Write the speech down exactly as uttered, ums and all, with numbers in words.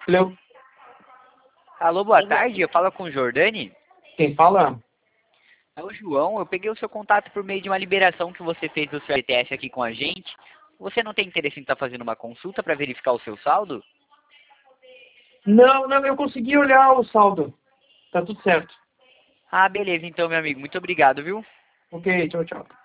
Alô? Alô, boa tarde, eu falo com o Jordani. Quem fala? É o João, eu peguei o seu contato por meio de uma liberação que você fez do seu E T F aqui com a gente. Você não tem interesse em estar fazendo uma consulta para verificar o seu saldo? Não, não, eu consegui olhar o saldo. Tá tudo certo. Ah, beleza então, meu amigo. Muito obrigado, viu? Ok, tchau, tchau.